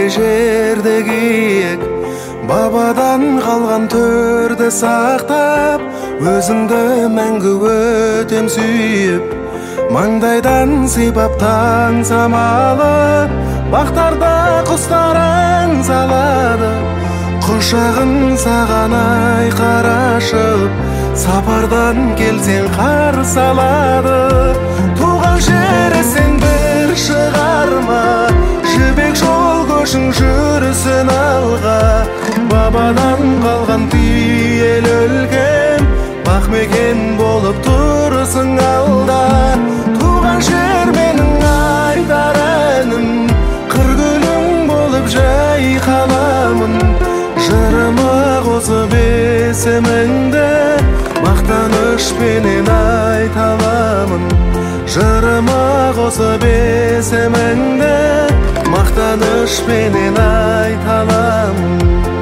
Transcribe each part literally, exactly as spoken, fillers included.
жерде киек, бабадан қалған төрді сақтап, өзіңді мәңгі өтем сүйіп, маңдайдан сипап таң самалы, бақтарда құстарың салады. Құшағын саған ай қарашып, сапардан келсең қарсы алады. Туған жері сен бір шығарма, жібек жол көшің жүрсін алға. Бабадан қалған киелі өлкем, бақ мекен болып тұрсың алда. Туған жер менің айтар әнім, қыр гүлің болып жайқаламын. Жырыма қосып есіміңді, мақтанышпенен айта аламын. Жырыма қосып есіміңді, мақтанышпенен айта аламын.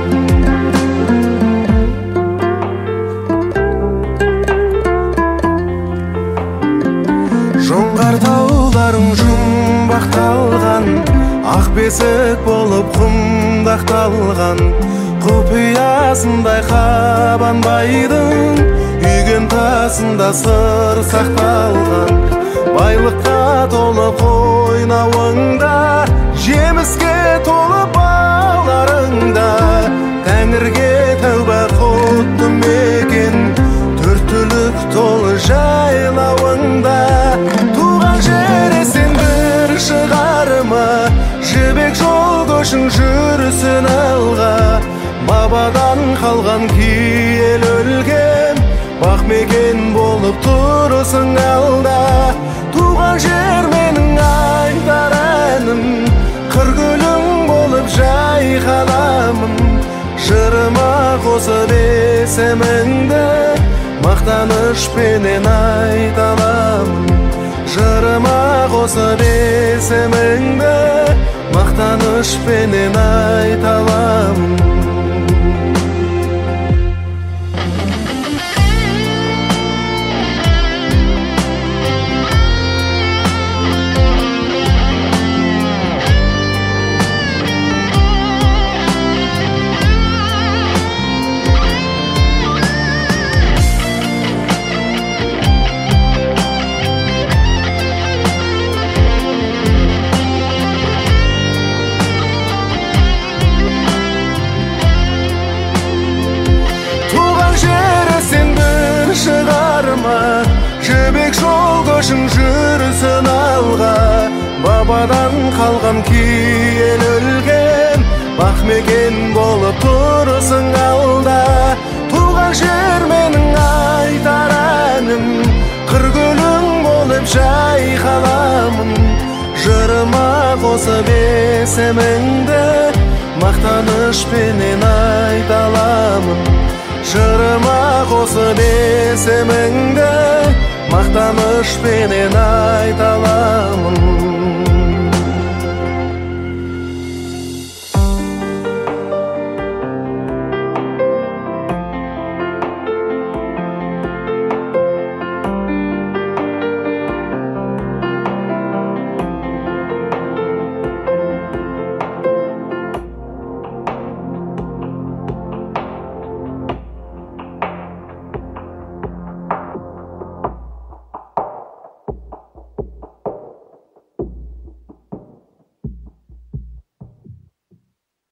Жоңғар тауларың жұмбақталған, ақ бесік болып құмдақталған. Құпиясындай қабанбайдың, үйген тасында сыр сақталған. Байлыққа толы қойнауыңда, жеміске толы бауларыңда. Тәңірге тәуба құтты мекен, төрт түлік толы жайлауыңда. Туған жері сен бір шығарма, жібек жол көшің жүрсін алға. Бабадан қалған киелі өлкем, бақ мекен болып тұрсың алда. Туған жер менің айтар әнім, қыр гүлің болып жайқаламын. Жырыма қосып есіміңді, мақтанышпенен айта аламын. Жырыма қосып есіміңді, мақтанышпенен айта аламын. Жібек жол көшің жүрсін алға. Бабадан қалған киелі өлкем, бақ мекен болып тұрсың алда. Туған жер менің айтар әнім, қыр гүлің болып жайқаламын. Жырыма қосып есіміңді, мақтанышпенен айта аламын. Жырыма қосып есіміңді, мақтанышпенен айта аламын.